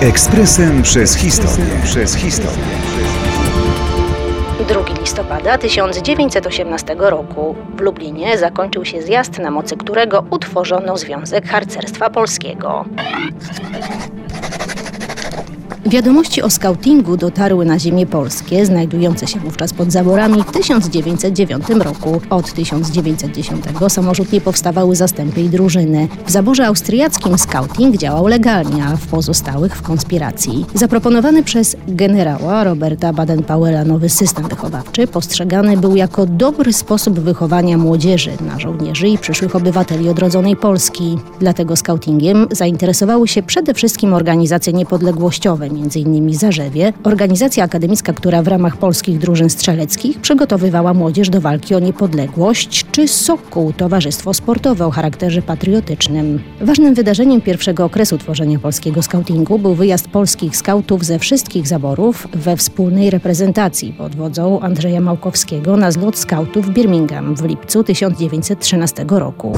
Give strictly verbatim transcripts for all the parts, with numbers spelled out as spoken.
Ekspresem przez historię. Przez historię. drugiego listopada tysiąc dziewięćset osiemnastego roku w Lublinie zakończył się zjazd, na mocy którego utworzono Związek Harcerstwa Polskiego. Wiadomości o skautingu dotarły na ziemię polskie, znajdujące się wówczas pod zaborami, w tysiąc dziewięćset dziewiątym roku. Od tysiąc dziewięćset dziesiątego samorzutnie powstawały zastępy i drużyny. W zaborze austriackim skauting działał legalnie, a w pozostałych w konspiracji. Zaproponowany przez generała Roberta Baden-Powella nowy system wychowawczy postrzegany był jako dobry sposób wychowania młodzieży na żołnierzy i przyszłych obywateli odrodzonej Polski. Dlatego skautingiem zainteresowały się przede wszystkim organizacje niepodległościowe, między innymi Zarzewie, organizacja akademicka, która w ramach polskich drużyn strzeleckich przygotowywała młodzież do walki o niepodległość, czy Sokół, towarzystwo sportowe o charakterze patriotycznym. Ważnym wydarzeniem pierwszego okresu tworzenia polskiego skautingu był wyjazd polskich skautów ze wszystkich zaborów we wspólnej reprezentacji pod wodzą Andrzeja Małkowskiego na zlot skautów w Birmingham w lipcu tysiąc dziewięćset trzynastego roku.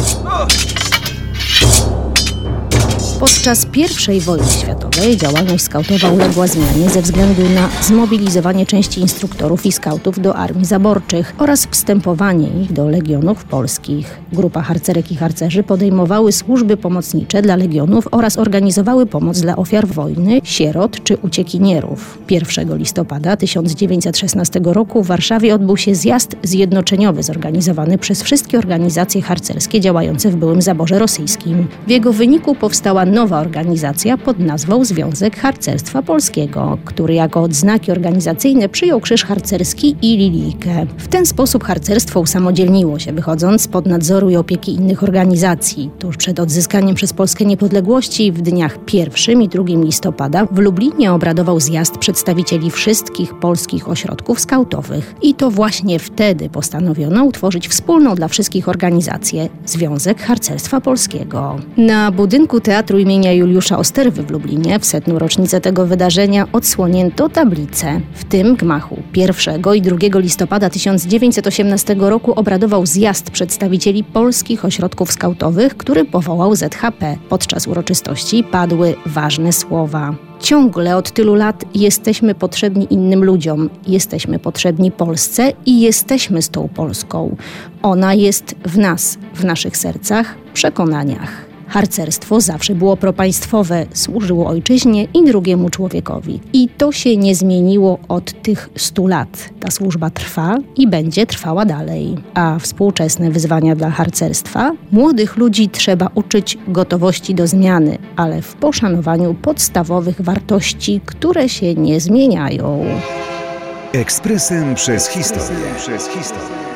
Podczas pierwszej wojny światowej działalność skautowa uległa zmianie ze względu na zmobilizowanie części instruktorów i skautów do armii zaborczych oraz wstępowanie ich do legionów polskich. Grupa harcerek i harcerzy podejmowały służby pomocnicze dla legionów oraz organizowały pomoc dla ofiar wojny, sierot czy uciekinierów. pierwszego listopada tysiąc dziewięćset szesnastego roku w Warszawie odbył się zjazd zjednoczeniowy zorganizowany przez wszystkie organizacje harcerskie działające w byłym zaborze rosyjskim. W jego wyniku powstała nowa organizacja pod nazwą Związek Harcerstwa Polskiego, który jako odznaki organizacyjne przyjął krzyż harcerski i lilijkę. W ten sposób harcerstwo usamodzielniło się, wychodząc spod nadzoru i opieki innych organizacji. Tuż przed odzyskaniem przez Polskę niepodległości w dniach pierwszym i drugim listopada w Lublinie obradował zjazd przedstawicieli wszystkich polskich ośrodków skautowych. I to właśnie wtedy postanowiono utworzyć wspólną dla wszystkich organizację Związek Harcerstwa Polskiego. Na budynku Teatru imienia Juliusza Osterwy w Lublinie w setną rocznicę tego wydarzenia odsłonięto tablice. W tym gmachu pierwszego i drugiego listopada tysiąc dziewięćset osiemnastego roku obradował zjazd przedstawicieli polskich ośrodków skautowych, który powołał Z H P. Podczas uroczystości padły ważne słowa. Ciągle od tylu lat jesteśmy potrzebni innym ludziom, jesteśmy potrzebni Polsce i jesteśmy z tą Polską. Ona jest w nas, w naszych sercach, przekonaniach. Harcerstwo zawsze było propaństwowe, służyło ojczyźnie i drugiemu człowiekowi. I to się nie zmieniło od tych stu lat. Ta służba trwa i będzie trwała dalej. A współczesne wyzwania dla harcerstwa? Młodych ludzi trzeba uczyć gotowości do zmiany, ale w poszanowaniu podstawowych wartości, które się nie zmieniają. Ekspresem przez historię. Przez historię.